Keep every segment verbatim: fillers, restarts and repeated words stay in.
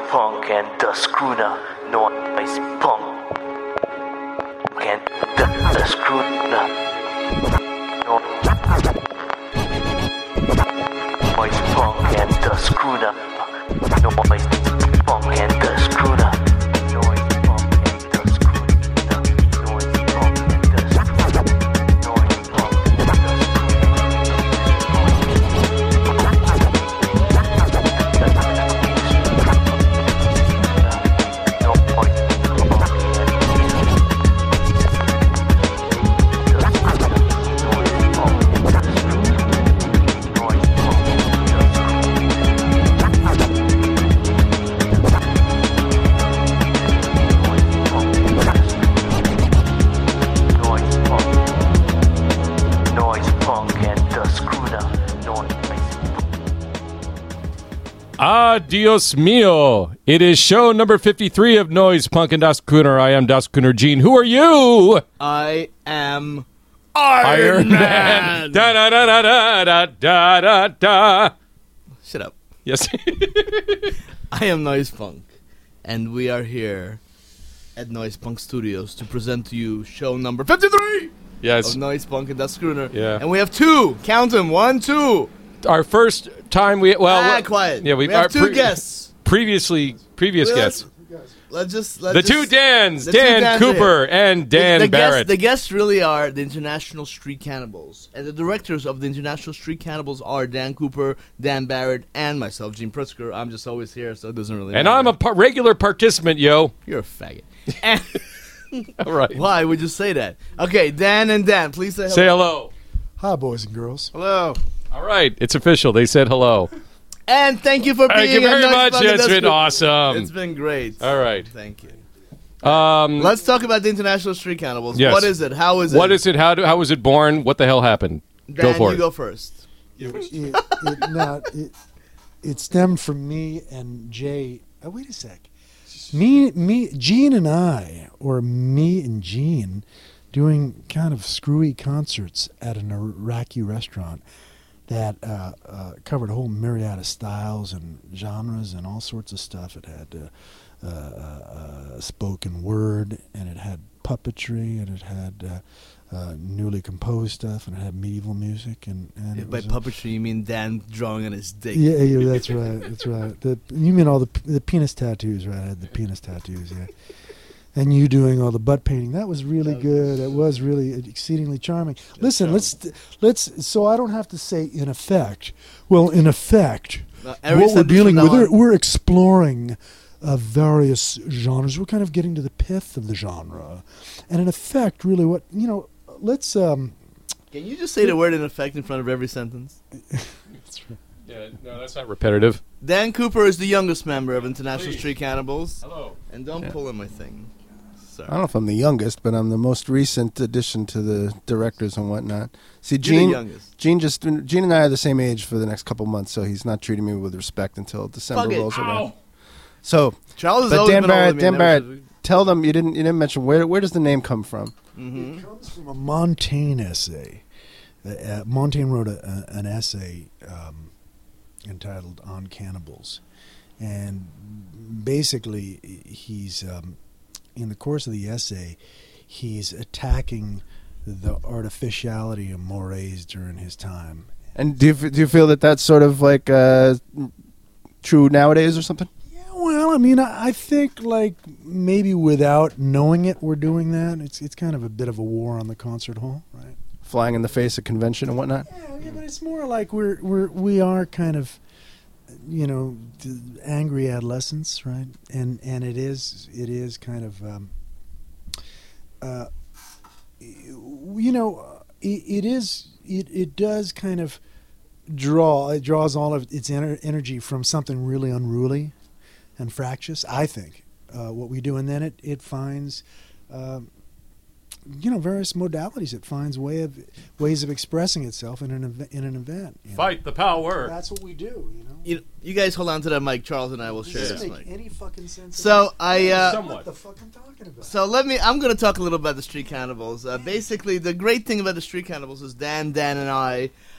punk and the schooner. Noise punk and the, the schooner. Noise punk and the schooner. Noise punk and the schooner. Noise punk and the schooner. Noise punk and the schooner. Noise punk and the Ah, Dios mío. It is show number fifty-three of Noise Punk and Das Kuhner. I am Das Kuhner Gene. Who are you? I am Iron, Iron Man. Man. Da da da da da da da da. Shut up. Yes. I am Noise Punk, and we are here at Noise Punk Studios to present to you show number fifty-three Yes. of Noise Punk and Das Kuhner. Yeah. And we have two. Count them. One, two. Our first time we well ah, what- quiet. Yeah, we, we have our two pre- guests. Previously, previous Well, guests. Let's just let's The just, two Dans, the two Dan Dans Cooper are here. and Dan the, the Barrett. Guests, the guests really are the International Street Cannibals, and the directors of the International Street Cannibals are Dan Cooper, Dan Barrett, and myself, Gene Pritzker. I'm just always here, so it doesn't really and matter. I'm a par- regular participant, yo. You're a faggot. And All right. why would you say that? Okay, Dan and Dan, please say hello. Say hello. Hi, boys and girls. Hello. All right. It's official. They said hello. And thank you for being Thank you a very Noise much. Punk and It's Das been Kuhner. awesome. It's been great. All right. Thank you. Um, Let's talk about the International Street Cannibals. Yes. What is it? How is it? what is it? How, do, how was it born? What the hell happened? Dan, go for you it. go first. It, it, it, no, it, it stemmed from me and Jay. Oh, wait a sec. Me, me, Gene and I, or me and Gene, doing kind of screwy concerts at an Iraqi restaurant that uh, uh, covered a whole myriad of styles and genres and all sorts of stuff. It had uh, uh, uh, spoken word, and it had puppetry, and it had uh, uh, newly composed stuff, and it had medieval music. And, and it By was a- puppetry, you mean Dan drawing on his dick. yeah, yeah, that's right, that's right. The, you mean all the the penis tattoos, right? I had the penis tattoos, yeah. And you doing all the butt painting. That was really That was good. It was really exceedingly charming. Listen, let's let's so I don't have to say in effect. Well, in effect, Uh, every what we're sentence dealing from with, now we're, on- we're exploring uh, various genres. We're kind of getting to the pith of the genre, and in effect, really, what you know. Let's. Um, Can you just say the word in effect in front of every sentence? that's right. Yeah, no, that's not repetitive. Dan Cooper is the youngest member of International Please. Street Cannibals. Hello. And don't Yeah. pull in my thing. Sorry. I don't know if I'm the youngest, but I'm the most recent addition to the directors and whatnot. See, You're the Gene, youngest. Gene just Gene and I are the same age for the next couple months, so he's not treating me with respect until December Fuck it. rolls around. Ow. So, Charles has but always Dan been older Barrett, than me. Dan I Barrett, never tell them you didn't you didn't mention where where does the name come from? Mm-hmm. It comes from a Montaigne essay. Uh, uh, Montaigne wrote a, a, an essay um, entitled "On Cannibals," and basically, he's um, in the course of the essay, he's attacking the artificiality of mores during his time. And do you f- do you feel that that's sort of like uh, true nowadays or something? Yeah, well, I mean, I, I think like maybe without knowing it, we're doing that. It's it's kind of a bit of a war on the concert hall, right? Flying in the face of convention and whatnot. Yeah, yeah, but it's more like we're we're we are kind of, you know, d- angry adolescents, right? And and it is it is kind of, um, uh, you know, it, it is it it does kind of draw it draws all of its ener- energy from something really unruly and fractious. I think uh, what we do, and then it it finds. Um, you know, various modalities. It finds way of ways of expressing itself in an ev- in an event. you know. Fight the power. That's what we do. You know. You, you guys hold on to that mic. Charles and I will share Does this this mic. make any fucking sense? So I. Uh, Somewhat. What the fuck I'm talking about? So let me. I'm going to talk a little about the Street Cannibals. Uh, basically, the great thing about the Street Cannibals is Dan, Dan, and I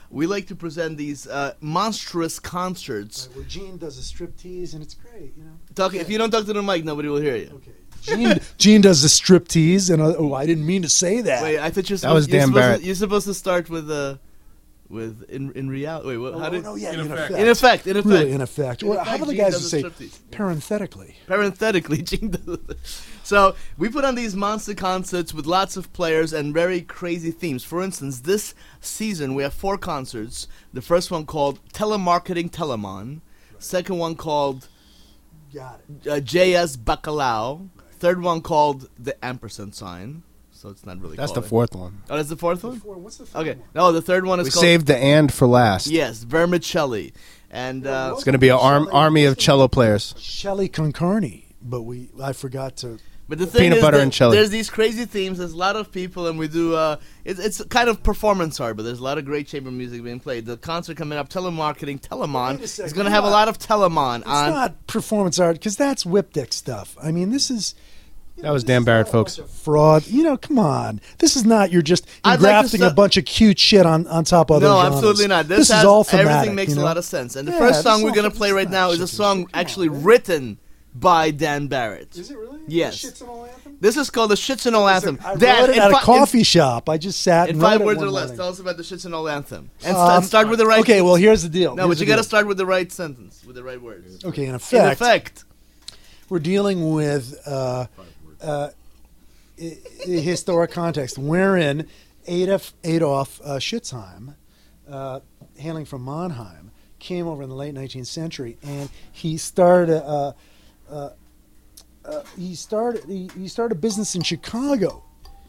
we like to present these uh, monstrous concerts. Right, where Gene does a striptease, and it's great, you know. Talk, if you don't talk to the mic, nobody will hear you. Okay. Gene, Gene does the striptease, and uh, oh, I didn't mean to say that. Wait, I thought you're That was supposed, you're Dan supposed Barrett. To, you're supposed to start with uh, with in in reality. Wait, what, oh, how did? no, yeah, in in, effect. effect. In effect, in effect. Really, in effect. In Well, effect, how about the Gene guys who does say a striptease. parenthetically? Parenthetically, Gene does it. So we put on these monster concerts with lots of players and very crazy themes. For instance, this season we have four concerts. The first one called Telemarketing Telemon. Second one called Got it. uh, J S Bacalao. Third one called the ampersand sign. So it's not really That's called the it. fourth one. Oh, that's the fourth one? Four, what's the third Okay. one? No, the third one is We called... saved the and for last. Yes, Vermicelli. And uh, It's going to be an arm, army of cello players. Shelley Concarney, but we I forgot to. but the thing Peanut is butter that and chili. there's these crazy themes. There's a lot of people, and we do... Uh, it's, it's kind of performance art, but there's a lot of great chamber music being played. The concert coming up, Telemarketing Telemon, Wait a second, is going to come have a on. lot of Telemon It's on... not performance art because that's whip dick stuff. I mean, this is. you That know, was this Dan is Barrett, not a folks. bunch of Fraud. You know, come on. This is not. You're just I'd like to engrafting a stu- bunch of cute shit on, on top of other No, genres. absolutely not. This, This, has, is all thematic. everything makes you know? a lot of sense. And the Yeah, first this song is we're all- going to play this right is now not is a shit and song shit. Come actually on, man. written by Dan Barrett. Is it really? Yes. The Shits and All Anthem? This is called the Shits and All Anthem. I Dan, wrote it in at a fi- in- coffee shop. I just sat In and five wrote it words one or less, morning. tell us about the Shits and All Anthem. And, st- Um, and start with the right... Okay, well, here's the deal. No, Here's but you the got to deal. start with the right sentence, with the right words. Okay, in In effect, effect, we're dealing with uh, uh, i- i- historic context, wherein Adolf, Adolf uh, Schitzheim, uh, hailing from Mannheim, came over in the late nineteenth century, and he started uh, uh, uh, he started he, he started a business in Chicago.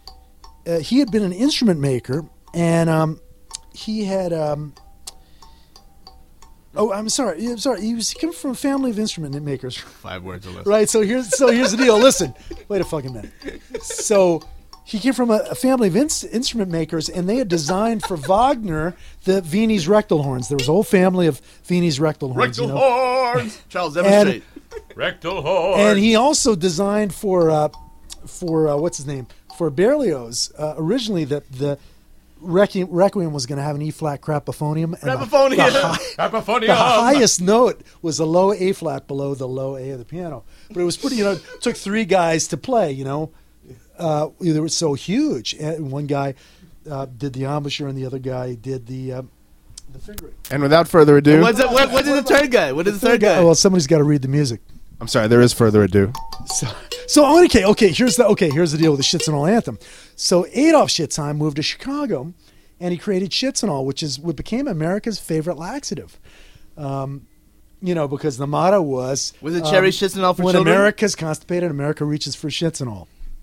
Uh, he had been an instrument maker, and um, he had. Um, oh, I'm sorry. I'm sorry. He was he came from a family of instrument makers. five words or less. Right. So here's so here's the deal. Listen, wait a fucking minute. So he came from a, a family of ins- instrument makers, and they had designed for Wagner the Viennese rectal horns. There was a whole family of Viennese rectal horns. Rectal you know? horns! Charles, demonstrate. Rectal horn. And he also designed for uh, for uh, what's his name for Berlioz. Uh, originally, the the Requiem, Requiem was going to have an E flat crapophonium. And the- Crapophonium. The, high- Cacophonium. the highest note was a low A flat below the low A of the piano. But it was pretty. You know, it took three guys to play. You know, uh, they were so huge. And one guy uh, did the embouchure, and the other guy did the uh, the fingering. And without further ado, What's it, what, what did the third guy? What did the third guy? Well, somebody's got to read the music. I'm sorry, there is further ado. So, so okay, okay. Here's the okay. Here's the deal with the Shits and All anthem. So Adolf Schitzheim moved to Chicago, and he created Shits and All, which is what became America's favorite laxative. Um, you know, because the motto was Was it cherry um, shits and all for when children? America's constipated, America reaches for shits and all.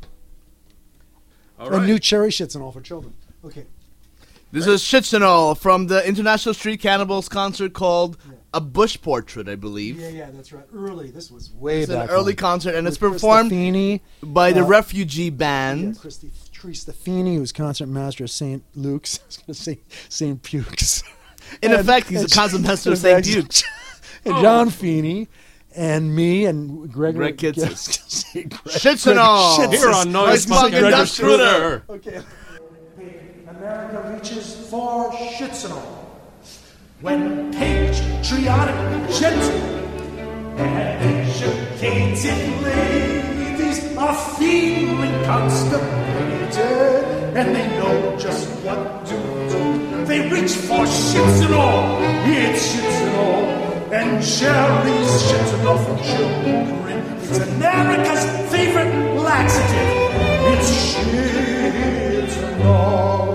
All A right. new cherry shits and all for children. Okay. This is Shits and All from the International Street Cannibals concert called A Bush Portrait, I believe. Yeah, yeah, that's right. Early. This was way It's an back. early when. concert, and it's With performed Christofini, by the uh, Refugee yeah, Band. Christy Tristofini, who's concert master of Saint Luke's. I was going to say Saint Pukes. In And- effect, he's a and- concert master of in Saint effect, Pukes. And John Feeney, and me, and Greg. Greg Kitson. Greg, Shits and All. Shits. Here on Noise Nice Punk Punk and and Dust Dust Crooner. Okay. America reaches for shits and all. When patriotic, gentle, and educated ladies are feeling constipated, and they know just what to do, they reach for shits and all. It's shits and all, and cherries shits and all for children. It's America's favorite laxative. It's shits and all.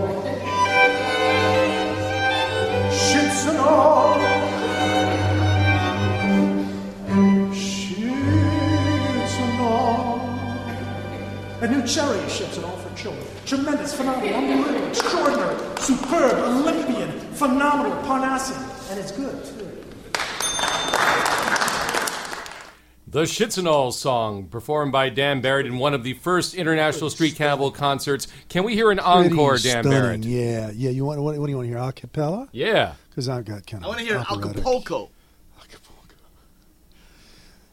Shits and all. Shits and all. A new cherry shits and all for children. Tremendous, phenomenal, unbelievable, extraordinary, superb, Olympian, phenomenal, Parnassian. And it's good, too. The Shits and All song, performed by Dan Barrett in one of the first International Street Cannibal concerts. Can we hear an encore, Pretty Dan stunning, Barrett? Yeah, yeah. You want what, what do you want to hear? A cappella? Yeah. Because I've got kind of. I want to hear operatic. Acapulco.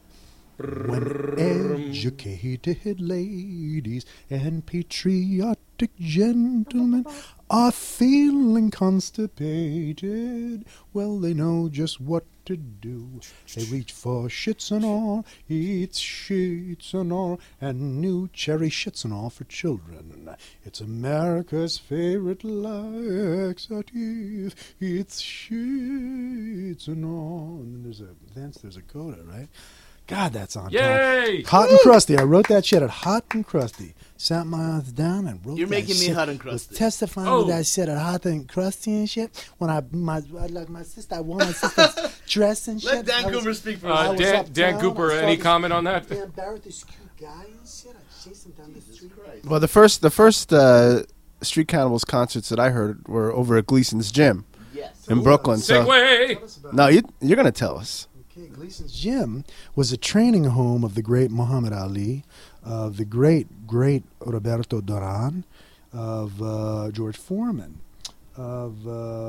When educated ladies and patriotic Arctic gentlemen are feeling constipated. Well, they know just what to do. They reach for shits and all, eat shits and all, and new cherry shits and all for children. It's America's favorite laxative. It's shits and all. And then there's a thence there's a coda, right? God, that's on Yay! top. Hot and crusty. I wrote that shit at hot and crusty. Sat my ass down and wrote You're that making me shit. hot and crusty. Was testifying Oh. with that shit at hot and crusty and shit. When I my I, like my sister, I wore my sister's dress and shit. Let Dan I was- Cooper speak for Uh, us. was Dan, uptown, Dan I Cooper, saw any this- comment on that? Dan Barrett, this cute guy and shit. I chased him down the street. Well, the first the first uh, Street Cannibals concerts that I heard were over at Gleason's Gym Yes. in Brooklyn. So Segway! no, you you're gonna tell us. Okay, Gleason's Gym was a training home of the great Muhammad Ali, of the great, great Roberto Duran, of uh, George Foreman, of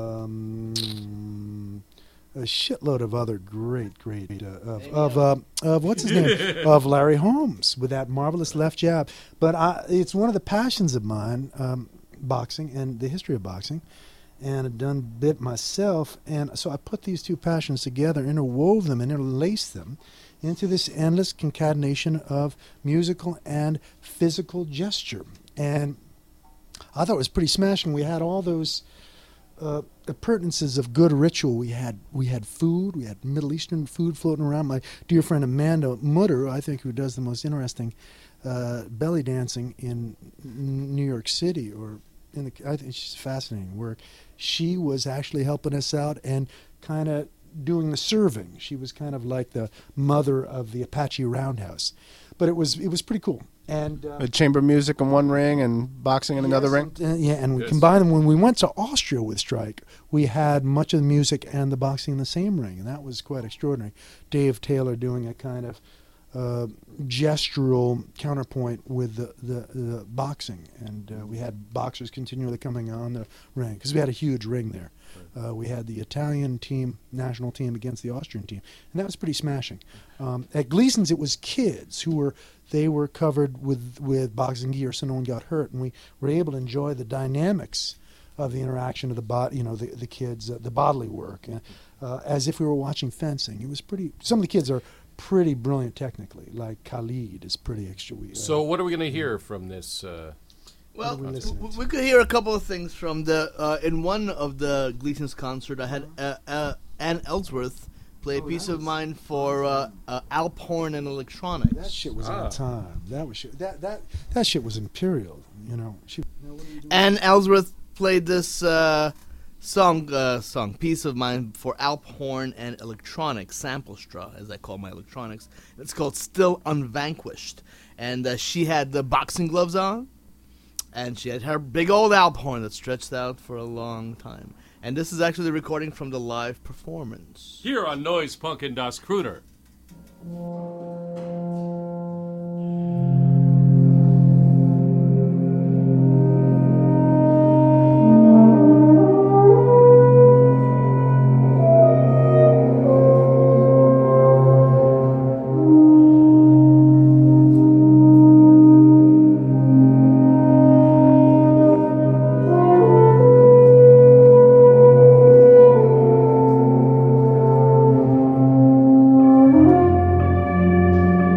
um, a shitload of other great, great, uh, of, of, uh, of, what's his name, of Larry Holmes with that marvelous left jab. But I, it's one of the passions of mine, um, boxing and the history of boxing. And I've done a bit myself, and so I put these two passions together, interwove them, and interlaced them into this endless concatenation of musical and physical gesture. And I thought it was pretty smashing. We had all those uh, appurtenances of good ritual. We had we had food, we had Middle Eastern food floating around. My dear friend Amanda Mutter, I think, who does the most interesting uh, belly dancing in New York City, or in the, I think she's fascinating work. She was actually helping us out and kind of doing the serving. She was kind of like the mother of the Apache Roundhouse, but it was it was pretty cool. And uh, Uh, chamber music in one ring and boxing in another yes, ring. and, uh, yeah, and we Yes. combined them. When we went to Austria with Strike, we had much of the music and the boxing in the same ring, and that was quite extraordinary. Dave Taylor doing a kind of uh, gestural counterpoint with the, the, the boxing, and uh, we had boxers continually coming on the ring because we had a huge ring there. Uh, we had the Italian team, national team, against the Austrian team, and that was pretty smashing. Um, at Gleason's, it was kids who were they were covered with with boxing gear, so no one got hurt, and we were able to enjoy the dynamics of the interaction of the bot, you know, the the kids, uh, the bodily work, uh, uh, as if we were watching fencing. It was pretty. Some of the kids are pretty brilliant technically, like Khalid is pretty extra. Uh, So, what are we going to hear from this? Uh, Well, What are we listening w- to? we could hear a couple of things from the. Uh, in one of the Gleason's concert, I had uh, uh, Ann Ellsworth play a Oh, piece that of was- mine for uh, uh, Alp Horn and Electronics. that shit was Ah. on time. That was shit. That that that shit was imperial. You know. She, Ann Ellsworth played this uh, song, uh, song piece of mine for Alp Horn and Electronics, Sample Straw, as I call my electronics. It's called Still Unvanquished. And uh, she had the boxing gloves on, and she had her big old Alp horn that stretched out for a long time. And this is actually the recording from the live performance. here on Noise Punk and Das Crooner. Thank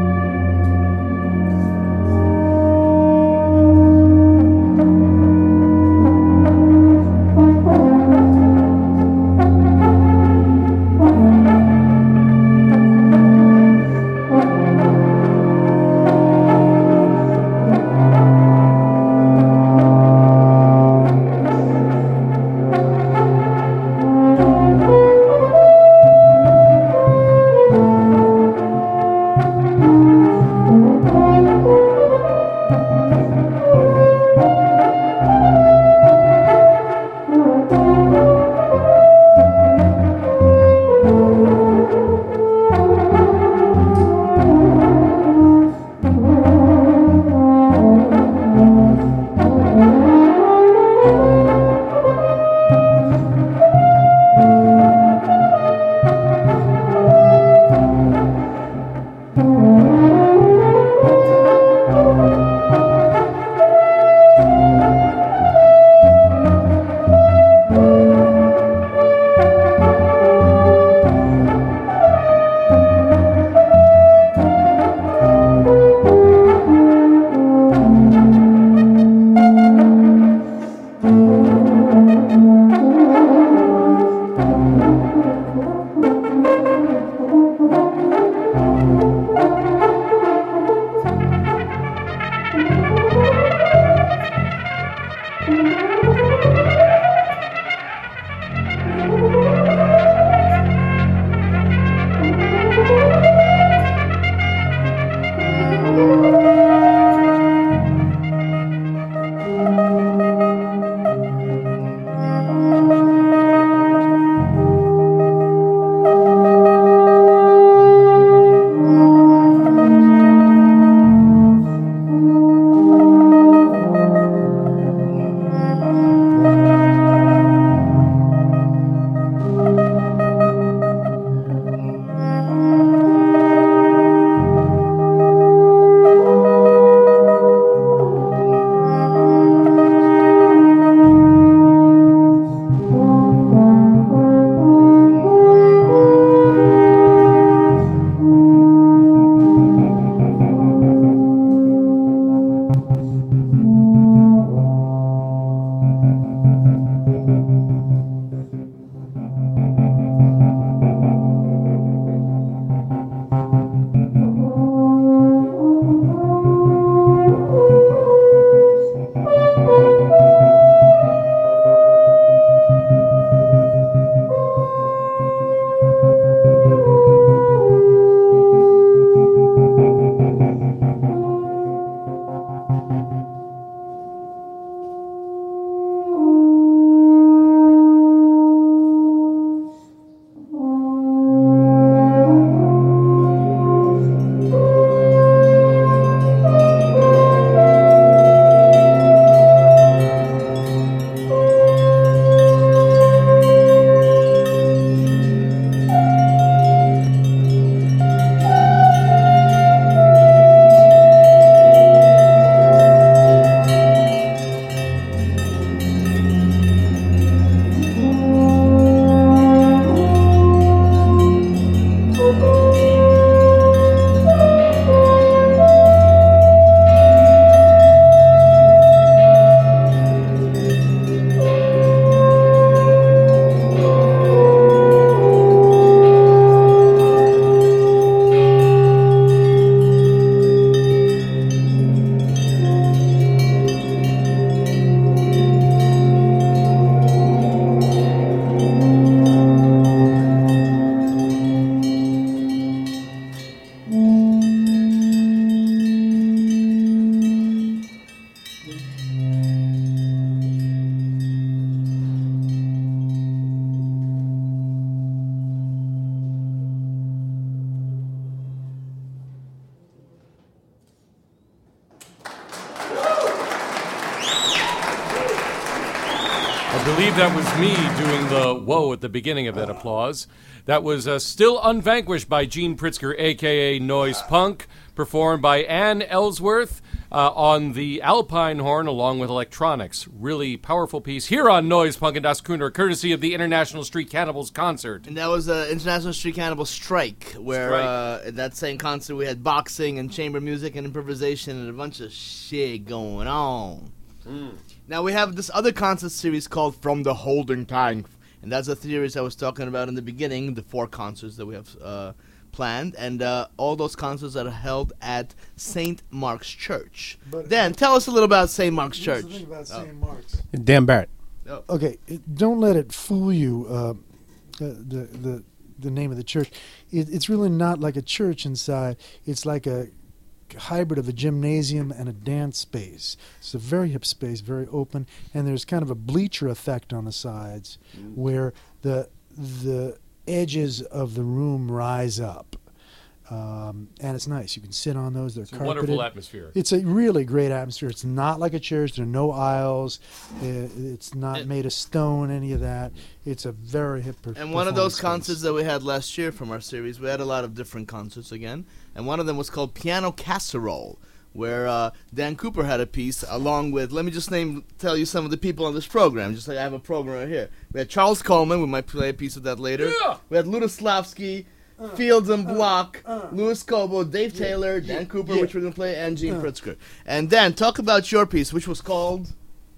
I believe that was me doing the whoa at the beginning of that applause. That was uh, Still Unvanquished by Gene Pritzker, a k a. Noise Punk, performed by Ann Ellsworth uh, on the Alpine horn along with electronics. Really powerful piece here on Noise Punk and Das Crooner, courtesy of the International Street Cannibals concert. And that was an International Street Cannibal Strike, where Strike. Uh, at that same concert we had boxing and chamber music and improvisation and a bunch of shit going on. Mm. Now we have this other concert series called From the Holding Tank, and that's a series I was talking about in the beginning, the four concerts that we have uh, planned, and uh, all those concerts are held at Saint Mark's Church. But- Dan, tell us a little about Saint Mark's Here's Church. the thing about Oh. Saint Mark's. Dan Barrett. Okay, it, don't let it fool you. Uh, the, the the the name of the church. It, it's really not like a church inside. It's like a hybrid of a gymnasium and a dance space. It's a very hip space, very open, and there's kind of a bleacher effect on the sides, where the the edges of the room rise up. Um, and it's nice. You can sit on those. They're It's a carpeted. wonderful atmosphere. It's a really great atmosphere. It's not like a church. There are no aisles. Uh, It's not And- made of stone, any of that. It's a very hip per- And one of those performance concerts space. that we had last year from our series, we had a lot of different concerts again, and one of them was called Piano Casserole, where uh, Dan Cooper had a piece along with, let me just name, tell you some of the people on this program, just like I have a program right here. We had Charles Coleman, we might play a piece of that later. Yeah. We had Ludoslavsky, Fields and Block, Louis Cobo, Dave Taylor, Dan Cooper, yeah. which we're going to play, and Gene Uh. Pritzker. And Dan, talk about your piece, which was called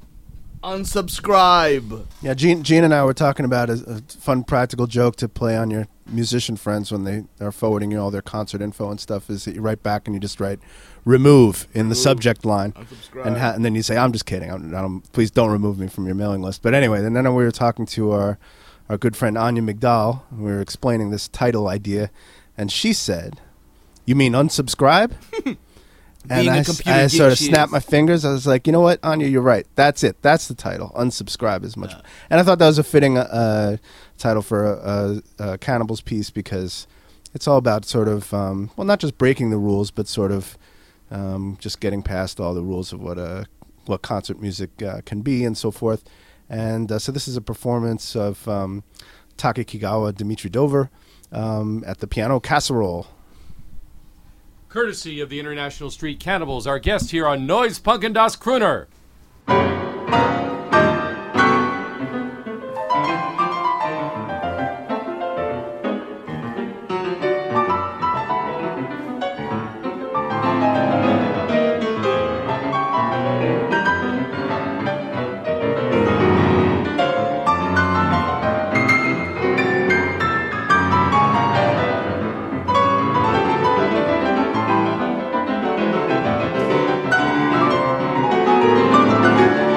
Unsubscribe. Yeah, Gene, Gene and I were talking about a, a fun practical joke to play on your musician friends when they are forwarding you all their concert info and stuff. Is that you write back and you just write "remove" in the Remove. subject line, Unsubscribe. and, ha- and then you say, "I'm just kidding. I'm, I don't, please don't remove me from your mailing list." But anyway, and then we were talking to our our good friend Anya McDowell. And we were explaining this title idea, and she said, "You mean unsubscribe?" And Being a I, s- computer I geek sort of she snapped is. my fingers. I was like, you know what, Anya, you're right. That's it. That's the title. Unsubscribe is much. Yeah. And I thought that was a fitting uh, title for a, a, a Cannibals piece because it's all about sort of, um, well, not just breaking the rules, but sort of um, just getting past all the rules of what a what concert music uh, can be and so forth. And uh, so this is a performance of um, Take Kigawa, Dimitri Dover um, at the Piano Casserole. Courtesy of the International Street Cannibals, our guest here on Noise Punk and Das Crooner. Thank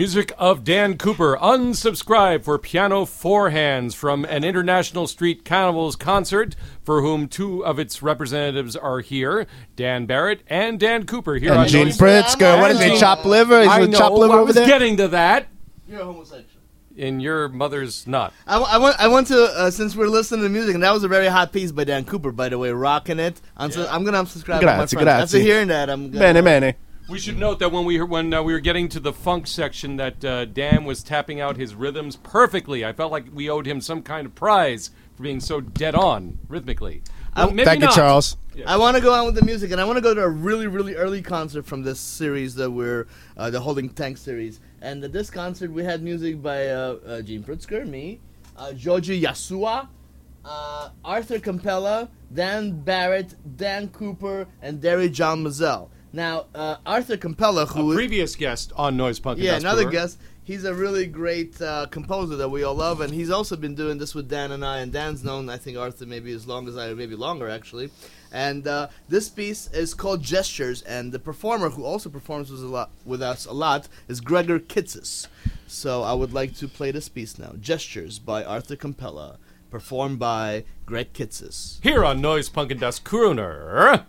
Music of Dan Cooper, Unsubscribe for Piano Four Hands from an International Street Carnivals concert for whom two of its representatives are here, Dan Barrett and Dan Cooper. Here And on Gene Noise- Pritzker. What is he, Gene- chopped liver? He's I a know, chopped liver I over was there? getting to that. You're a homosexual. In your mother's not. I, w- I want I want to uh, since we're listening to music, and that was a very hot piece by Dan Cooper, by the way, rocking it. I'm, so, I'm gonna unsubscribe. to my Grazie, friends. grazie. After hearing that, I'm gonna, Bene, bene. We should note that when we heard, when uh, we were getting to the funk section, that uh, Dan was tapping out his rhythms perfectly. I felt like we owed him some kind of prize for being so dead on rhythmically. Well, maybe Thank you, not. Charles. I want to go on with the music, and I want to go to a really, really early concert from this series that we're uh, the Holding Tank series. And at this concert, we had music by uh, uh, Gene Pritzker, me, uh, Joji Yasua, uh, Arthur Campella, Dan Barrett, Dan Cooper, and Derry John Mazel. Now, uh, Arthur Campella, who A is previous guest on Noise Punk. and yeah, Dust another Brewer. guest. He's a really great uh, composer that we all love, and he's also been doing this with Dan and I. And Dan's known, I think, Arthur maybe as long as I, or maybe longer actually. And uh, this piece is called Gestures, and the performer who also performs with, a lot, with us a lot is Gregor Kitsis. So I would like to play this piece now, Gestures by Arthur Campella, performed by Greg Kitsis. Here on Noise Punk and Dust Crooner.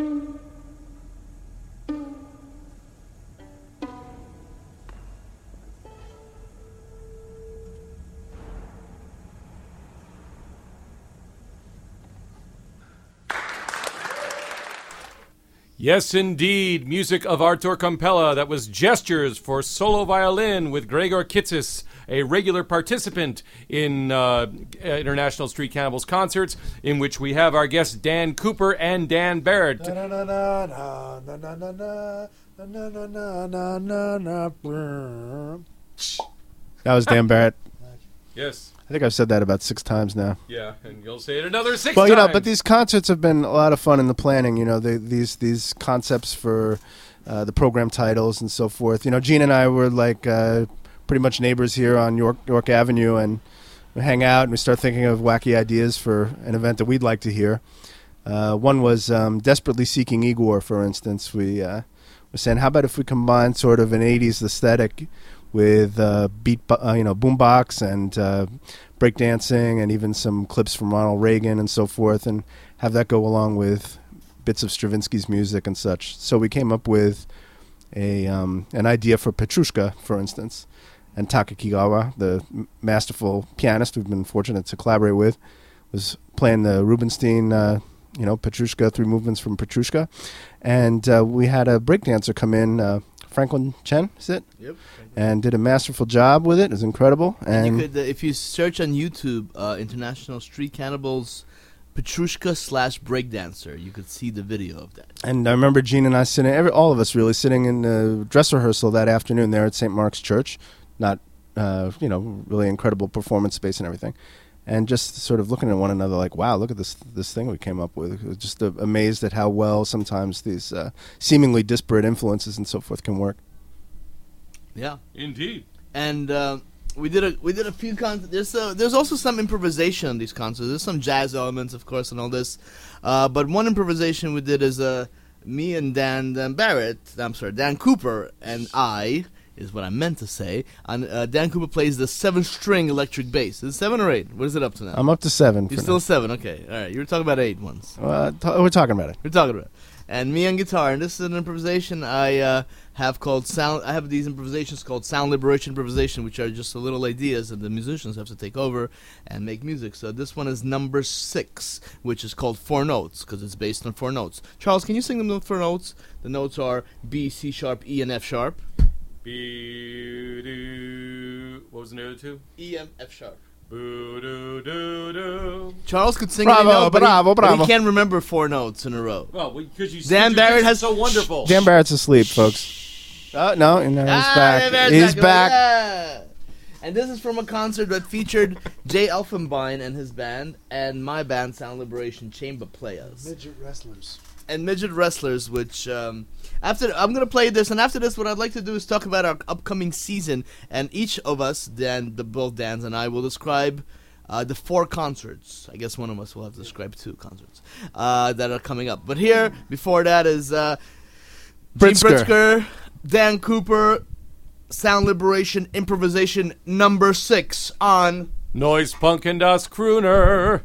Yes, indeed. Music of Artur Campella. That was Gestures for solo violin with Gregor Kitsis, a regular participant in uh, International Street Cannibals concerts, in which we have our guests Dan Cooper and Dan Barrett. Na na na na na na na na na na na na na na. That was Dan Barrett. Yes. I think I've said that about six times now. Yeah, and you'll say it another six Well, times. you know, but these concerts have been a lot of fun in the planning. You know, they, these these concepts for uh, the program titles and so forth. You know, Gene and I were like uh, pretty much neighbors here on York York Avenue, and we hang out and we start thinking of wacky ideas for an event that we'd like to hear. Uh, one was um, Desperately Seeking Igor, for instance. We uh, were saying, how about if we combine sort of an eighties aesthetic with uh, beat, uh, you know, boombox and uh, breakdancing, and even some clips from Ronald Reagan and so forth, and have that go along with bits of Stravinsky's music and such. So we came up with a um, an idea for Petrushka, for instance, and Taka Kigawa, the m- masterful pianist we've been fortunate to collaborate with, was playing the Rubinstein, uh, you know, Petrushka, three movements from Petrushka, and uh, we had a breakdancer come in. Uh, Franklin Chen, is it? Yep. And did a masterful job with it. It was incredible. And, And you could, uh, if you search on YouTube, uh, International Street Cannibals, Petrushka slash Breakdancer, you could see the video of that. and I remember Gene and I sitting, every, all of us really, sitting in the dress rehearsal that afternoon there at Saint Mark's Church. Not, uh, you know, really incredible performance space and everything. And just sort of looking at one another like, wow, look at this this thing we came up with. Just uh, amazed at how well sometimes these uh, seemingly disparate influences and so forth can work. Yeah. Indeed. And uh, we did a we did a few concerts. There's uh, there's also some improvisation on these concerts. There's some jazz elements, of course, and all this. Uh, but one improvisation we did is uh, me and Dan, Dan Barrett. I'm sorry, Dan Cooper and I is what I meant to say. And uh, Dan Cooper plays the seven-string electric bass. Is it seven or eight? What is it up to now? I'm up to seven. You're for still now. seven. Okay, all right. You were talking about eight once. Uh, t- we're talking about it. We're talking about. And me on guitar, and this is an improvisation I uh, have called sound. I have these improvisations called Sound Liberation Improvisation, which are just the little ideas that the musicians have to take over and make music. So this one is number six, which is called Four Notes because it's based on four notes. Charles, can you sing them the four notes? The notes are B, C sharp, E, and F sharp. B do. What was the other two? E, M, F sharp. Boo doo doo doo. Charles could sing Bravo, any note, but, bravo, he, but bravo. he can't remember four notes in a row. Well, because you Dan you Barrett did has- so wonderful. Dan Barrett's asleep, folks. Oh, no, no, he's Ah, back. Dan Barrett's He's back. back. Yeah. And this is from a concert that featured Jay Elfenbein and his band, and my band, Sound Liberation Chamber Players. Midget wrestlers. And Midget Wrestlers, which um, after I'm gonna play this, and after this, what I'd like to do is talk about our upcoming season, and each of us, Dan, the both Dans and I, will describe uh, the four concerts. I guess one of us will have to describe two concerts uh, that are coming up. But here, before that, is uh, Gene Pritzker. Pritzker, Dan Cooper, Sound Liberation Improvisation number six on. Noise Punk and Das Crooner.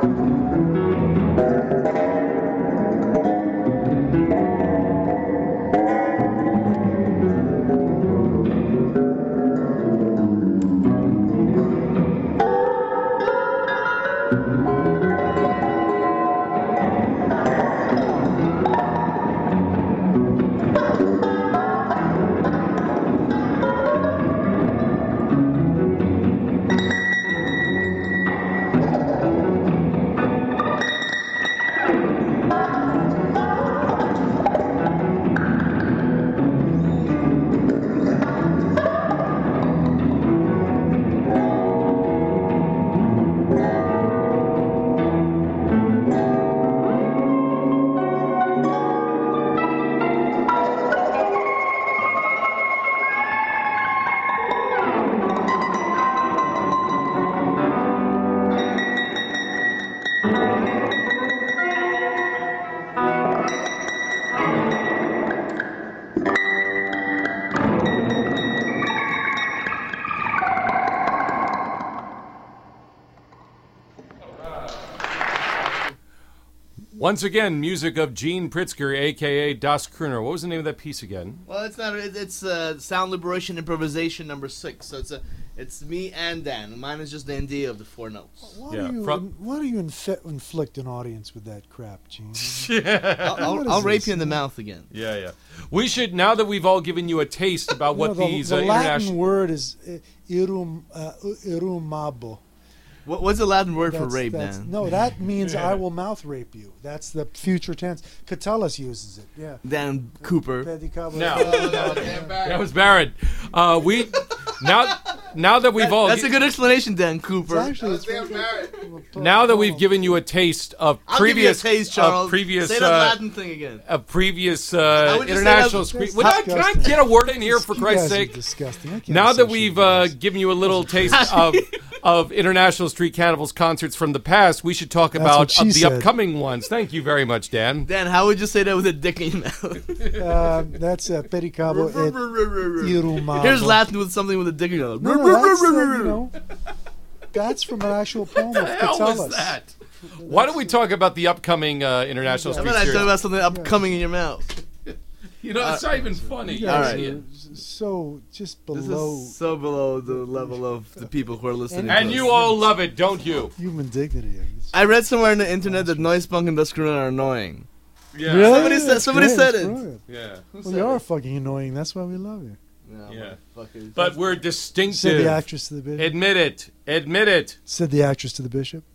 Once again, music of Gene Pritzker, a k a. Das Crooner. What was the name of that piece again? Well, it's not. It, it's uh, Sound Liberation Improvisation number six. So it's a, it's me and Dan. Mine is just the idea of the four notes. Why Yeah, do you, from- why do you infi- inflict an audience with that crap, Gene? I'll, I'll, What is I'll rape this? you in the mouth again. Yeah, yeah. We should, now that we've all given you a taste about what No, the, these the uh, Latin international... word is uh, irum, uh, irumabo. What, what's the Latin word for That's- rape, that's- Dan? No, that means I will mouth rape you. That's the future tense. Catullus uses it. Yeah. Dan Cooper. Pedicabo- No. Uh, That was Barrett. Uh, we... Now, now that we've all... That's a good explanation, Dan It's Cooper. actually, it's Now that we've given you a taste of I'll previous... give you a taste, Charles. Of previous... Say that Uh, Latin thing again. a previous How uh, would you say international that? screen. That's Would I, can I disgusting. get a word in here, for you Christ's guys are sake? disgusting. I can't Now that associate we've you uh, guys. given you a little taste of of International Street Cannibals concerts from the past, we should talk That's about what she uh, the said. upcoming ones. Thank you very much, Dan. Dan, how would you say that with a dick in your mouth? uh, that's uh, Pedicabo et irumabo. Here's Latin with something with a dick in your mouth. No, no, that's, uh, you know, that's from an actual poem of What the hell Catullus. was that? Why don't we talk about the upcoming uh, International How Street about I Series? talk about something upcoming in your mouth? You know, it's not even funny. You All guys right. are so just This below is so below the level of the people who are listening. And to you us. all love it, don't you? human dignity. It's- I read somewhere on the internet that Noise Punk and Dust Crooner are annoying. Yeah. Really? Somebody said- That's somebody great, said that's it. brilliant. Yeah. Who Well, said you are it? fucking annoying. That's why we love you. No, Yeah. motherfuckers. But we're Said distinctive. the actress to the bishop. Admit it. Admit it. Said the actress to the bishop.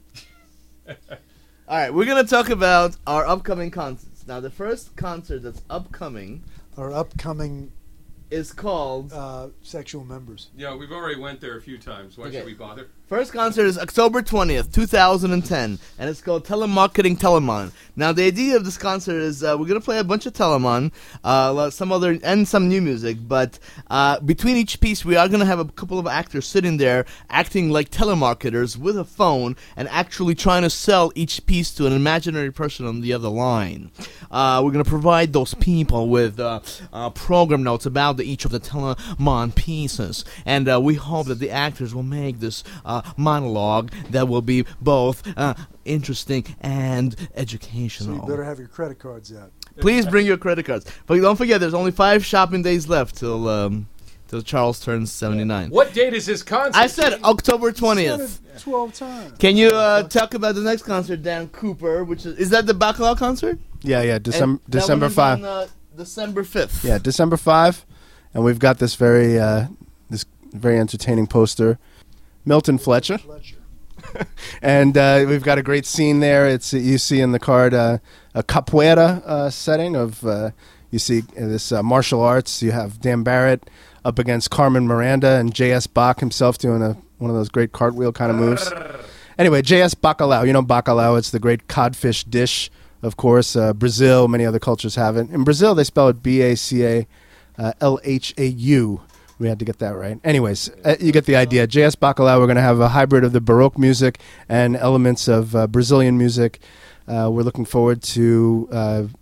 All right, we're gonna talk about our upcoming concerts. Now, the first concert that's upcoming Our upcoming is called. uh, sexual members. Yeah, we've already went there a few times. Why Okay. should we bother? First concert is October twentieth, two thousand ten, and it's called Telemarketing Telemon. Now, the idea of this concert is uh, we're going to play a bunch of Telemon, uh, lo- some other, and some new music, but uh, between each piece, we are going to have a couple of actors sitting there acting like telemarketers with a phone and actually trying to sell each piece to an imaginary person on the other line. Uh, we're going to provide those people with uh, uh, program notes about the, each of the Telemon pieces, and uh, we hope that the actors will make this uh, monologue that will be both uh, interesting and So educational. you better have your credit cards out. Please bring your credit cards. But don't forget, there's only five shopping days left till um, till Charles turns seventy-nine. What date is this concert? I said October twentieth. Said it Twelve times. Can you uh, talk about the next concert, Dan Cooper? Which is is that the Bacalao concert? Yeah, yeah. December And that December one is five. on, uh, December fifth. Yeah, December five, and we've got this very uh, this very entertaining poster, Milton Fletcher, Fletcher. and uh, we've got a great scene there. It's you see in the card uh, a capoeira uh, setting of uh, you see uh, this uh, martial arts. You have Dan Barrett up against Carmen Miranda and J S. Bach himself doing a one of those great cartwheel kind of moves. Anyway, J S. Bacalhau. You know Bacalhau. It's the great codfish dish. Of course, uh, Brazil. Many other cultures have it. In Brazil, they spell it B A C A L H A U. We had to get that right. Anyways, uh, you get the idea. J S. Bacalhau, we're going to have a hybrid of the Baroque music and elements of uh, Brazilian music. Uh, we're looking forward to uh,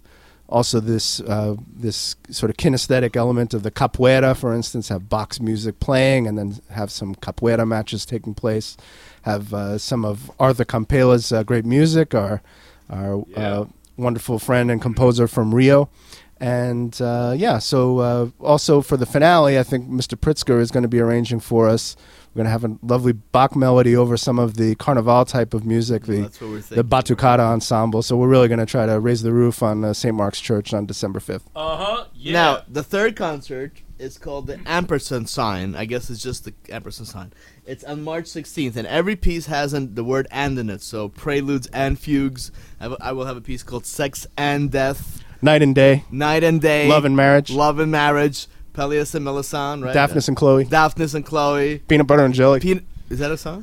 also this uh, this sort of kinesthetic element of the capoeira, for instance, have box music playing and then have some capoeira matches taking place. Have uh, some of Arthur Campela's uh, great music, our, our Yeah. uh, wonderful friend and composer from Rio. And uh, yeah, so uh, also for the finale, I think Mister Pritzker is going to be arranging for us. We're going to have a lovely Bach melody over some of the Carnival type of music, the That's what we're the thinking. Batucada ensemble. So we're really going to try to raise the roof on uh, Saint Mark's Church on December fifth. Uh-huh. Yeah. Now, the third concert is called the ampersand sign. I guess it's just the ampersand sign. It's on March sixteenth, and every piece has an, the word "and" in it. So preludes and fugues. I will- I will have a piece called "Sex and Death," Night and Day, "Night and Day," Love and Marriage, "Love and Marriage," Peleus and Melisande, right? Daphnis and Chloe, Daphnis and Chloe. Peanut Butter and Jelly. Peanut. Is that a song?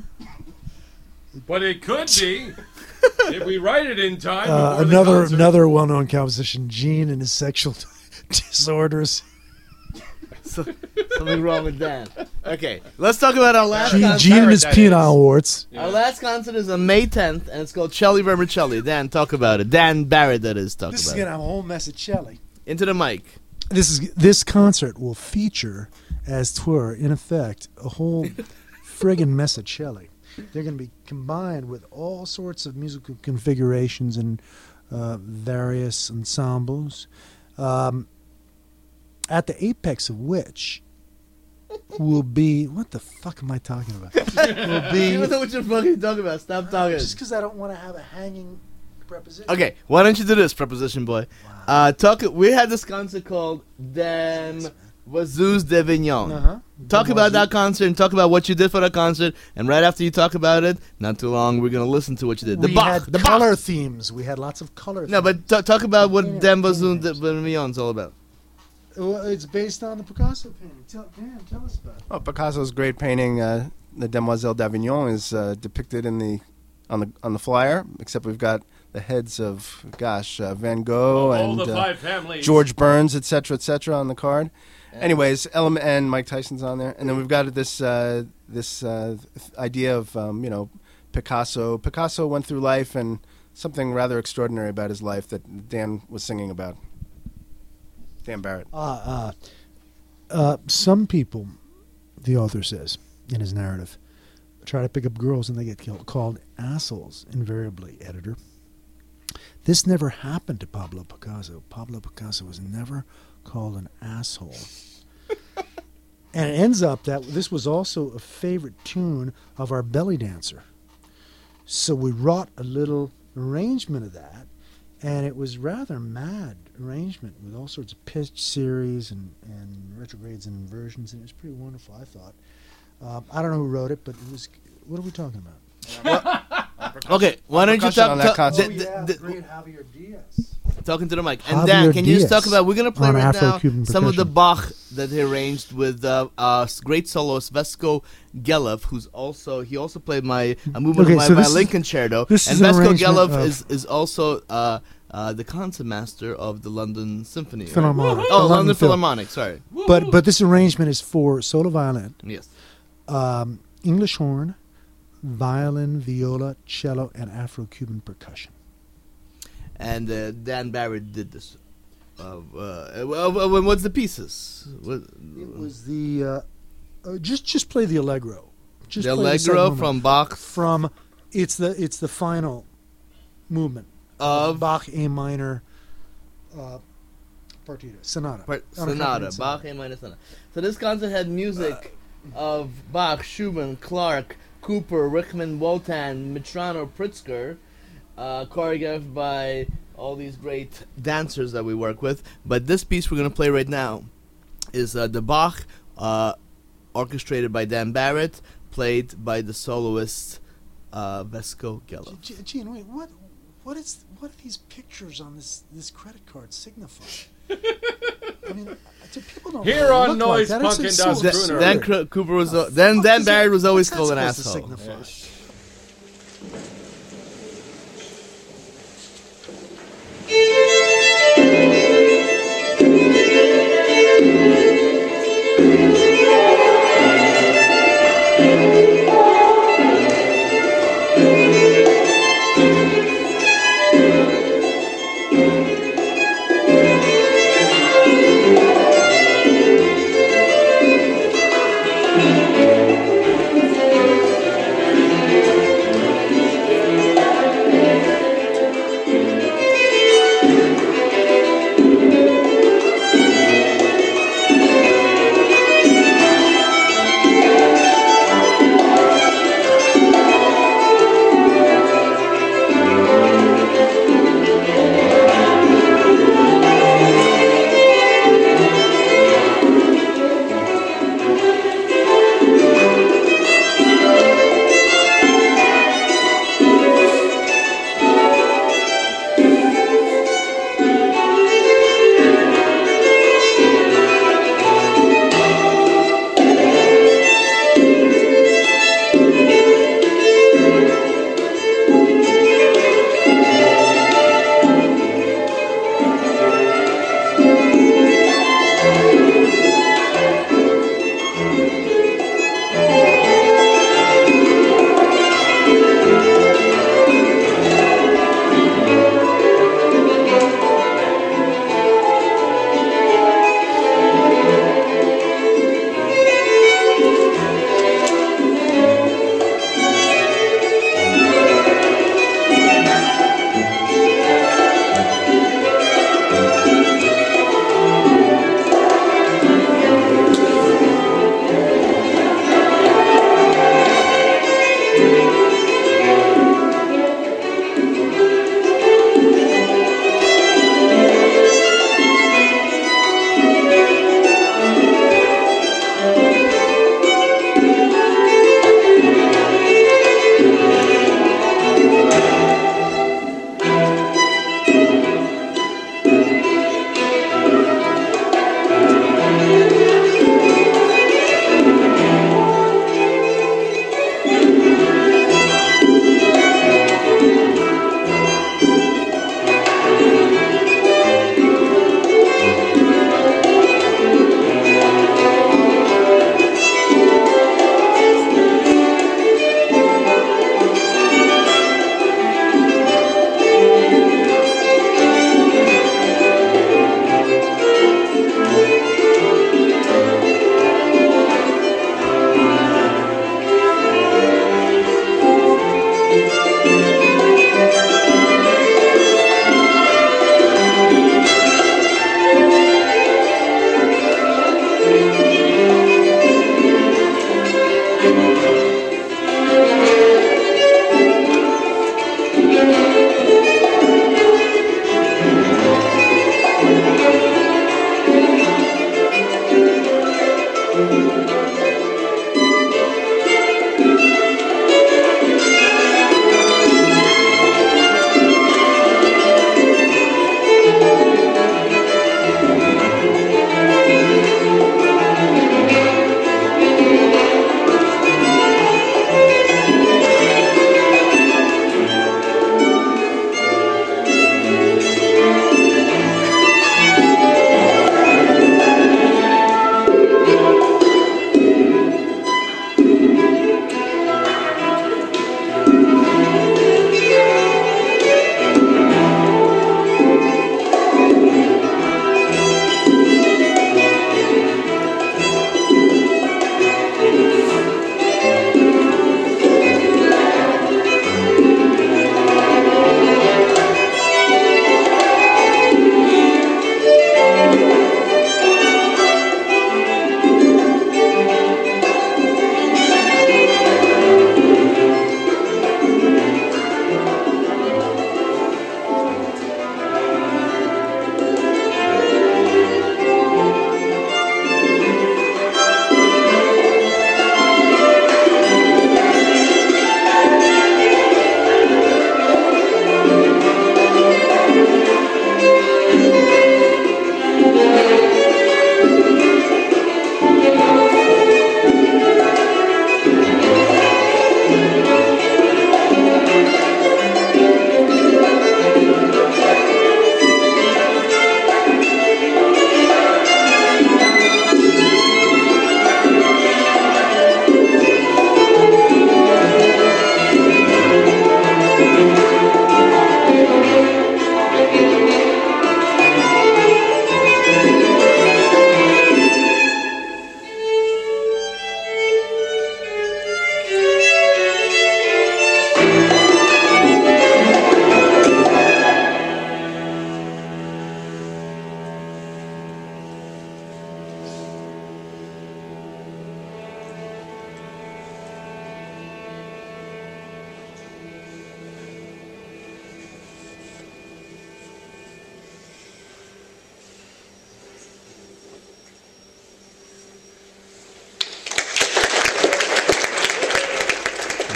But it could be if we write it in time. Uh, before the another concert. another well-known composition, Gene and his sexual disorders. So, something wrong with that. Okay, let's talk about our last Gene, concert. Gene and his Paradise. penile warts. Our last concert is on May tenth, and it's called Celli Vermicelli. Dan, talk about it. Dan Barrett, that is, talk This is about gonna it. have a whole mess of celli. Into the mic. This is this concert will feature, as twere, in effect, a whole friggin' mess of celli. They're going to be combined with all sorts of musical configurations and uh, various ensembles, um, at the apex of which will be what the fuck am I talking about? will You be don't know what you're fucking talking about. Stop talking. just because I don't want to have a hanging preposition. Okay, why don't you do this, preposition boy? Uh, talk. We had this concert called Dan Wazuz d'Avignon. Uh-huh. Talk about that concert and talk about what you did for that concert. And right after you talk about it, not too long, we're gonna listen to what you did. The we Bach, had the color Bach. themes. We had lots of color. No, themes. but t- talk about what Yeah, Dan yeah, Wazuz yeah. d'Avignon is all about. Well, it's based on the Picasso painting. Tell, Dan, tell us about it. Oh, Picasso's great painting, uh, the Demoiselle d'Avignon, is uh, depicted in the on the on the flyer. Except we've got the heads of, gosh, uh, Van Gogh All and the uh, five families. George Burns, et cetera, et cetera, on the card. Anyways, Ellen and Mike Tyson's on there, and then we've got this uh, this uh, th- idea of um, you know Picasso. Picasso went through life and something rather extraordinary about his life that Dan was singing about. Dan Barrett. Uh, uh, uh, some people, the author says in his narrative, try to pick up girls and they get killed, called assholes, invariably, editor. This never happened to Pablo Picasso. Pablo Picasso was never called an asshole. And it ends up that this was also a favorite tune of our belly dancer. So we wrought a little arrangement of that, and it was rather mad arrangement with all sorts of pitch series and, and retrogrades and inversions, and it was pretty wonderful, I thought. Um, I don't know who wrote it, but it was. What are we talking about? Okay, why don't you Percussion talk? on that talk- concert. d- Oh, d- d- great Javier Diaz. talking to the mic. And Javier Dan, can you just Diaz talk about? We're gonna play on right now Afro-Cuban some of the percussion. Bach that he arranged with uh, uh, great soloist Vesco Gelov, who's also he also played my a movement Okay, of my so this violin is- concerto. this And is an Vesco arrangement Gelov of- is is also uh, uh, the concertmaster of the London Symphony. right? Philharmonic. Oh, The London London Phil. Philharmonic. Sorry. But but this arrangement is for solo violin, Yes. um, English horn, violin, viola, cello, and Afro-Cuban percussion. And uh, Dan Barrett did this. Uh, uh, well, well, what's the pieces? What, It was the uh, uh, just just play the allegro. Just the play the second Allegro movement. from Bach from it's the it's the final movement of Bach A minor uh, partita sonata Part, Unaccompanied sonata, Bach A minor sonata. So this concert had music of Bach, Schumann, Clark, Cooper, Rickman, Wotan, Mitrano, Pritzker, uh, choreographed by all these great dancers that we work with. But this piece we're going to play right now is uh, the Bach, uh, orchestrated by Dan Barrett, played by the soloist uh, Vesco Gelov. G- G- Gene, wait, what what is what do these pictures on this this credit card signify? I mean, uh, do people don't Here really on look Noise like that. It's Punk just and so Das Dan, Gruner. Dan absurd. Cro- Cooper was uh, then Dan What's Barrett was that- always what's called an that supposed to asshole. signify? Thank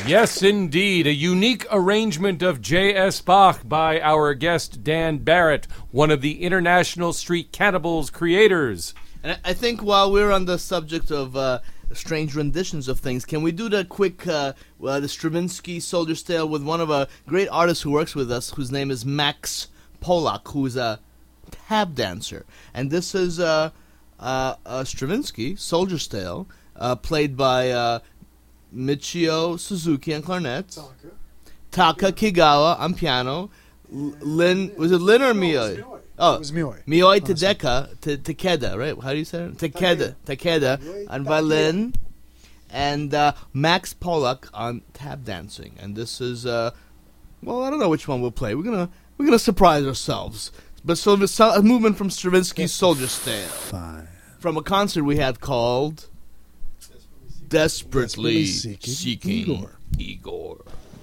Yes, indeed. A unique arrangement of J S. Bach by our guest Dan Barrett, one of the International Street Cannibals creators. And I I think while we're on the subject of uh, strange renditions of things, can we do the quick, uh, uh, the Stravinsky Soldier's Tale with one of a great artists who works with us, whose name is Max Polak, who's a tab dancer. And this is uh, uh, uh, Stravinsky Soldier's Tale, uh, played by uh, Michio Suzuki on clarinet, Taka Kigawa on piano, L- Lin, was it Lin or Mioi? Oh, It was Mioi. Mioi Tadeka, T- Takeda, right? How do you say it? Takeda, Takeda on violin, and uh, Max Polak on tap dancing. And this is, uh, well, I don't know which one we'll play. We're gonna we're gonna surprise ourselves. But so, so a movement from Stravinsky's Soldier's Tale, Fine. from a concert we had called Desperately, Desperately Seeking Seeking, Igor. Igor.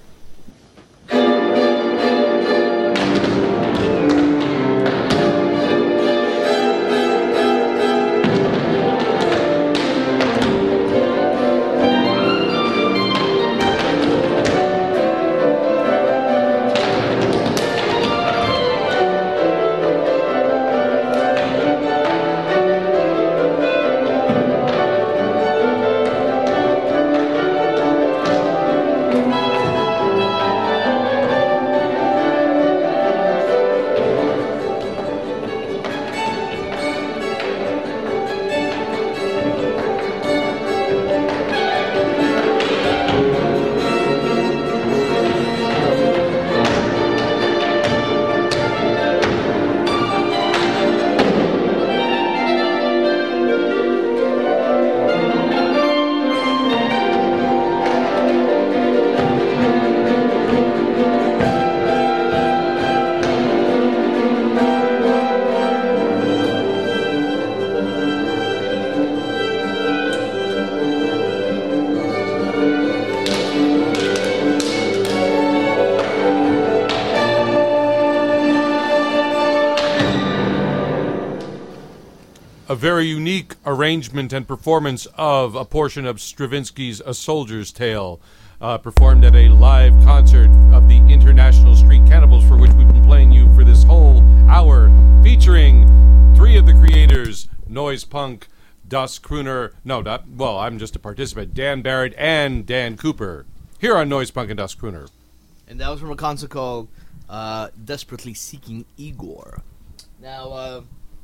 A very unique arrangement and performance of a portion of Stravinsky's A Soldier's Tale, uh, performed at a live concert of the International Street Cannibals, for which we've been playing you for this whole hour, featuring three of the creators, Noise Punk, Das Crooner, no, not, well, I'm just a participant, Dan Barrett and Dan Cooper, here on Noise Punk and Das Crooner. And that was from a concert called uh, Desperately Seeking Igor. Now, uh,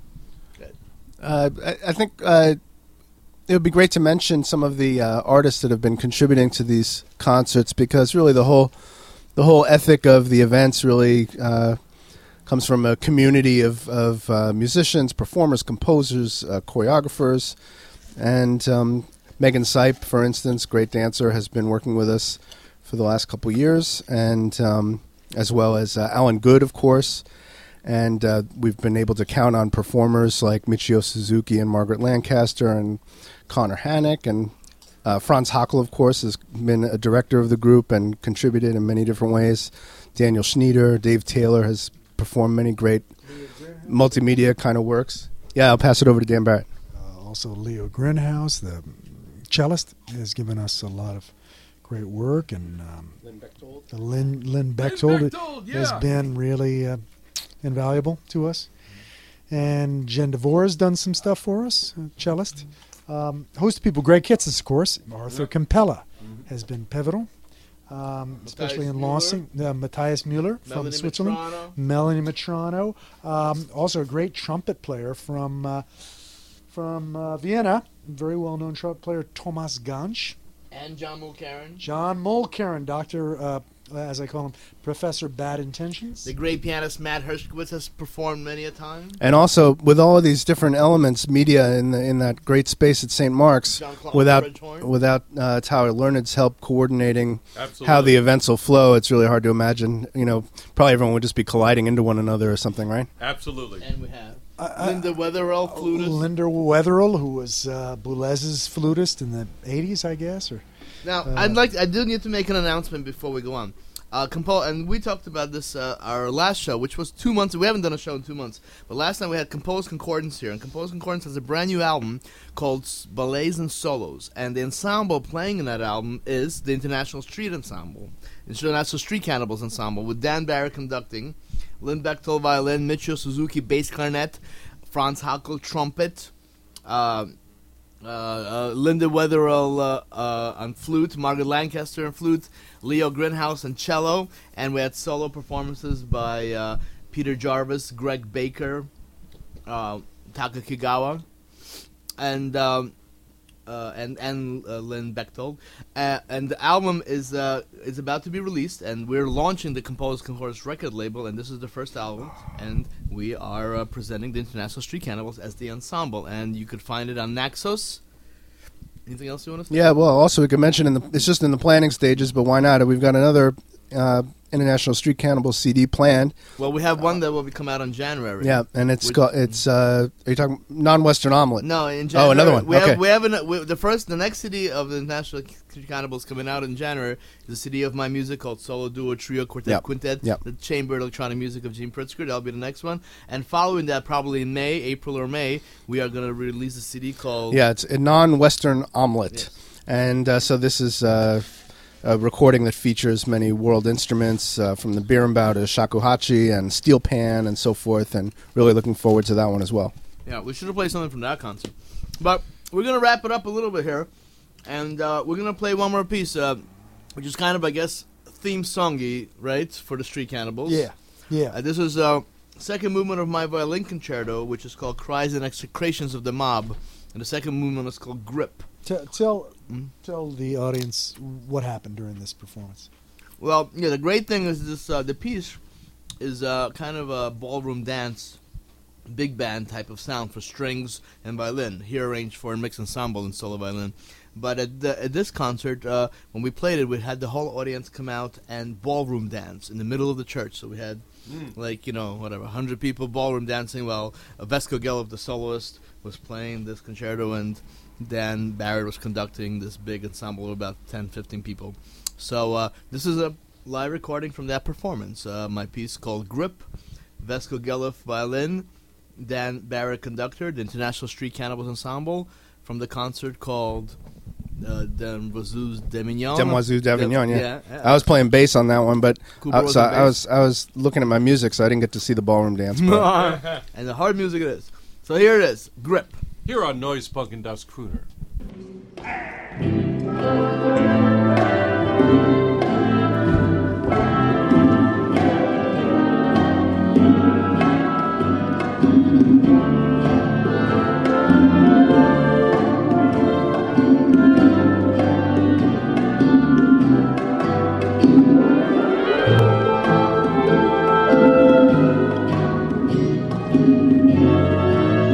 Uh, I, I think uh, it would be great to mention some of the uh, artists that have been contributing to these concerts, because really the whole the whole ethic of the events really uh, comes from a community of, of uh, musicians, performers, composers, uh, choreographers, and um, Megan Sipe, for instance, great dancer, has been working with us for the last couple years, and um, as well as uh, Alan Good, of course. And uh, we've been able to count on performers like Michio Suzuki and Margaret Lancaster and Connor Hannock. And uh, Franz Hackel, of course, has been a director of the group and contributed in many different ways. Daniel Schneider, Dave Taylor has performed many great multimedia kind of works. Yeah, I'll pass it over to Dan Barrett. Uh, also, Leo Grinhouse, the cellist, has given us a lot of great work. And um, Lynn Bechtold. the Lynn, Lynn Bechtold, Bechtold, has yeah. been really uh, invaluable to us. And Jen DeVore has done some stuff for us, a cellist. Um, host of people, Greg Kitsis, of course. Arthur Campella has been pivotal, um, especially in launching. Uh, Matthias Mueller from Melanie Switzerland. Matrano. Melanie Matrano. Um, also a great trumpet player from uh, from uh, Vienna. Very well-known trumpet player, Thomas Gansch. and John Mulcairn. John Mulcairn, Doctor, uh, as I call him, Professor Bad Intentions. The great pianist Matt Hershkowitz has performed many a time. And also, with all of these different elements, media in the, in that great space at Saint Mark's, Jean-Claude without Redhorn. without uh, Tyler Learned's help coordinating Absolutely. how the events will flow, it's really hard to imagine. You know, probably everyone would just be colliding into one another or something, right? Absolutely. And we have Uh, Linda Weatherall, flutist. Linda Weatherall, who was uh, Boulez's flutist in the eighties, I guess. Or Now, Uh, I'd like. I do need to make an announcement before we go on. Uh, compo- and we talked about this uh, our last show, which was two months. We haven't done a show in two months, but last time we had Composed Concordance here, and Composed Concordance has a brand new album called S- Ballets and Solos, and the ensemble playing in that album is the International Street Ensemble, International Street Cannibals Ensemble, with Dan Barrett conducting, Lynn Bechtel violin, Michio Suzuki bass clarinet, Franz Hakel trumpet. Uh, Uh, uh, Linda Wetherill uh, uh, on flute, Margaret Lancaster on flute, Leo Grinhouse on cello, and we had solo performances by uh, Peter Jarvis, Greg Baker, uh, Taka Kigawa, and um, uh, and and uh, Lynn Bechtel. Uh, and the album is uh, is about to be released, and we're launching the Composed Concordance record label, and this is the first album, and we are uh, presenting the International Street Cannibals as the ensemble, and you could find it on Naxos. Anything else you want to say? Yeah, well, also we could mention in the it's just in the planning stages, but why not? We've got another uh, International Street Cannibals C D planned. Well, we have one that will be come out in January. Yeah, and it's Which- called it's. Uh, are you talking non-Western omelet? No, in January. Oh, another one. We Okay. have we have an, we, the first, the next C D of the National Street Cannibals coming out in January is a C D of my music called Solo, Duo, Trio, Quartet, Yep. Quintet, Yep. the chamber electronic music of Gene Pritzker. That'll be the next one. And following that, probably in May, April or May, we are going to release a C D called. Yeah, it's a non-Western omelet, Yes. and uh, so this is uh, a recording that features many world instruments uh, from the berimbau to shakuhachi and steel pan and so forth, and really looking forward to that one as well. Yeah, we should have played something from that concert. But we're going to wrap it up a little bit here. And uh, we're going to play one more piece, uh, which is kind of, I guess, theme songy, right, for the Street Cannibals. Yeah, yeah. Uh, this is uh, second movement of my violin concerto, which is called Cries and Execrations of the Mob. And the second movement is called Grip. T- tell Mm. tell the audience what happened during this performance. Well, yeah, the great thing is this, uh, the piece is uh, kind of a ballroom dance, big band type of sound for strings and violin, here arranged for a mixed ensemble and solo violin. But at, the, at this concert, uh, when we played it, we had the whole audience come out and ballroom dance in the middle of the church. So we had, like, you know, whatever, one hundred people ballroom dancing while uh, Vesco Gelov, the soloist, was playing this concerto, and Dan Barrett was conducting this big ensemble of about ten, fifteen people. So uh, this is a live recording from that performance. Uh, my piece called Grip, Vesco Gelov violin, Dan Barrett conductor, the International Street Cannibals Ensemble, from the concert called uh, Demoiselles d'Avignon. Demoiselles d'Avignon, yeah. yeah, yeah. I was playing bass on that one, but Cooper uh, was so on I was I was looking at my music, so I didn't get to see the ballroom dance. But And the hard music it is. So here it is, Grip. Here on Noise Punk and Das Crooner.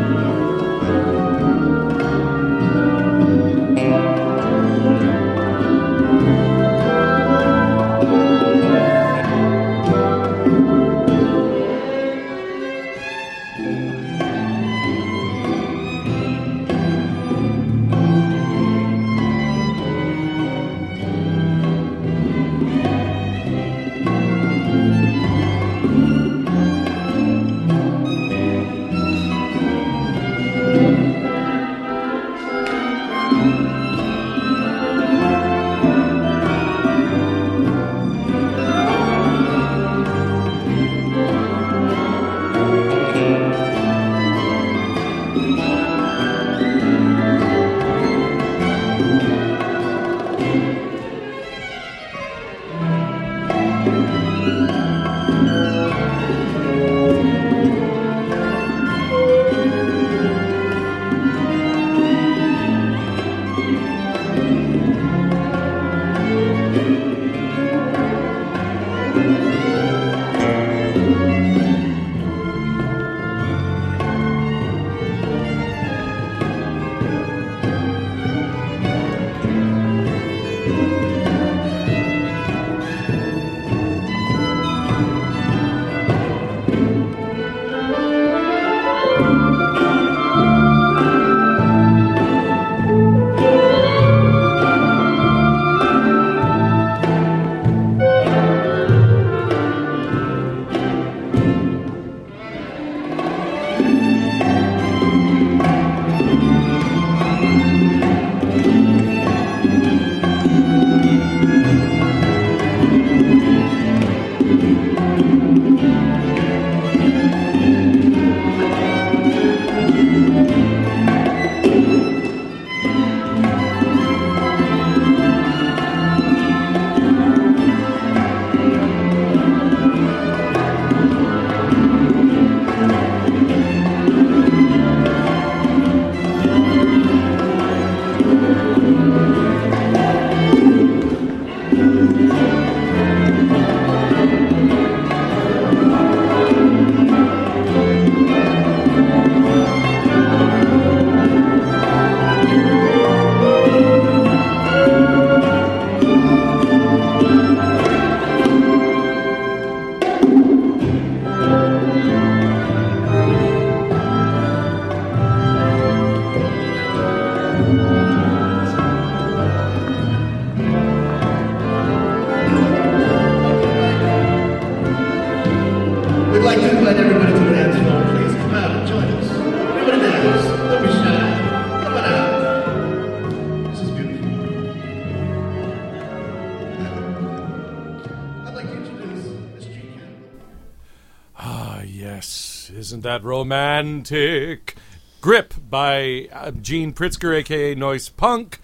Thank We'd like to invite everybody to the dance floor, please. Come out and join us. Everybody dance. Don't be shy. Come on out. This is beautiful. I'd like to introduce the street candle. Ah, yes. Isn't that romantic? Grip by uh, Gene Pritzker, a k a. Noise Punk.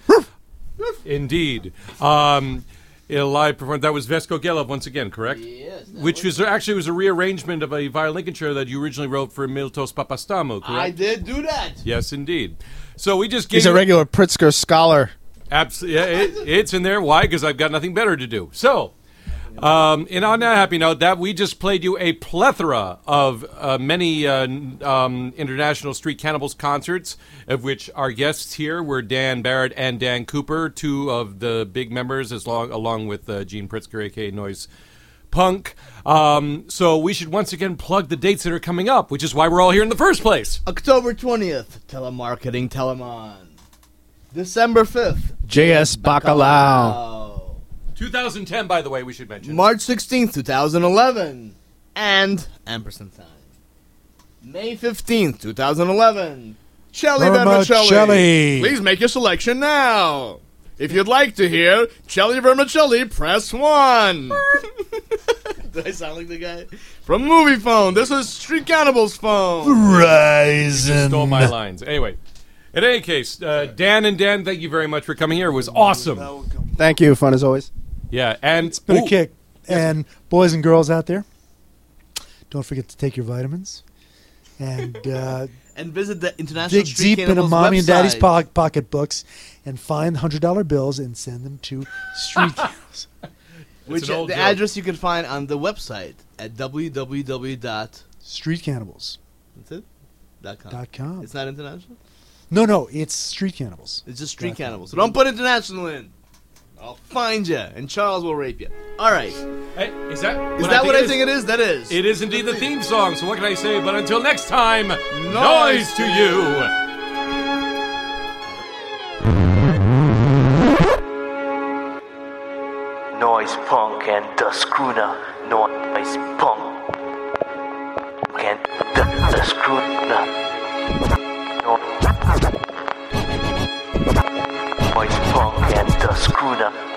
Indeed. Um, in a live performance. That was Vesco Gelov once again, correct? Yes. that Which was actually was a rearrangement of a violin concerto that you originally wrote for Miltos Papastamou, correct? I did do that. Yes, indeed. So we just gave He's a you- regular Pritzker scholar. Absolutely, yeah, it, it's in there. Why? Because I've got nothing better to do. So, um, and on that happy note, that we just played you a plethora of uh, many uh, n- um, international Street Cannibals concerts, of which our guests here were Dan Barrett and Dan Cooper, two of the big members, as long along with uh, Gene Pritzker, aka Noise Punk. Um, so we should once again plug the dates that are coming up, which is why we're all here in the first place. October twentieth, Telemarketing Telemon. December fifth, J S Bacalao. twenty ten, by the way, we should mention. March sixteenth, twenty eleven. And ampersand time. May fifteenth, twenty eleven. Shelly Vermicelli. Vermicelli. Please make your selection now. If you'd like to hear Shelly Vermicelli, press one. Do I sound like the guy? From Movie Phone, this is Street Cannibals Phone. Verizon. Stole my lines. Anyway, in any case, uh, Dan and Dan, thank you very much for coming here. It was awesome. Thank you. Fun as always. Yeah, and It's been ooh, a kick. And boys and girls out there, don't forget to take your vitamins. And uh, And visit the International dig Street deep into Cannibals mommy and daddy's website. po- pocketbooks and find one hundred dollar bills and send them to Street Cannibals. Which an old the joke. address you can find on the website at w w w dot Street Cannibals that's it dot com. dot com. It's not international. No, no, it's Street Cannibals. It's just Street Dot com. Cannibals. So don't put international in. I'll find you, and Charles will rape you. All right. Is hey, is that that what I it think it is? That is. It is indeed the theme song. So what can I say? But until next time, noise to you. Noise Punk and the Schooner. Noise Punk and the, the Schooner. No- Noise Punk and the Schooner.